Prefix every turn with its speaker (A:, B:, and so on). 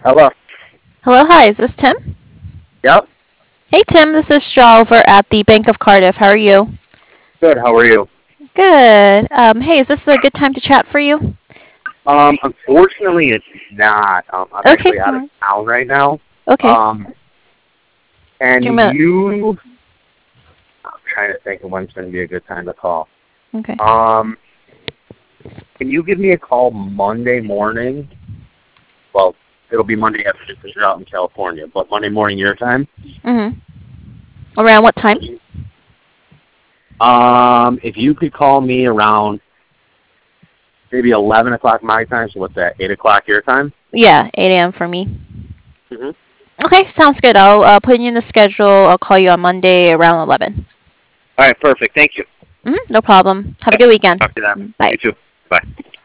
A: Hello.
B: Hello, hi, is this Tim?
A: Yep.
B: Hey Tim, this is Shaw over at the Bank of Cardiff. How are you?
A: Good. How are you?
B: Good. Hey, is this a good time to chat for you?
A: Unfortunately, it's not. I'm
B: Okay,
A: actually out of
B: alright.
A: town right now.
B: Okay.
A: Um, and
B: 2 minutes.
A: I'm trying to think of when's going to be a good time to call.
B: Okay.
A: Um, can you give me a call Monday morning? Well, it'll be Monday afternoon because you're out in California, but Monday morning your time.
B: Mhm. Around what time?
A: If you could call me around maybe 11 o'clock my time, so what's that? 8 o'clock your time.
B: Yeah, 8 a.m. for me.
A: Mm-hmm.
B: Okay, sounds good. I'll put you in the schedule. I'll call you on Monday around 11.
A: All right. Perfect. Thank you.
B: No problem. Have a good weekend.
A: Talk to you then.
B: Bye.
A: You too. Bye.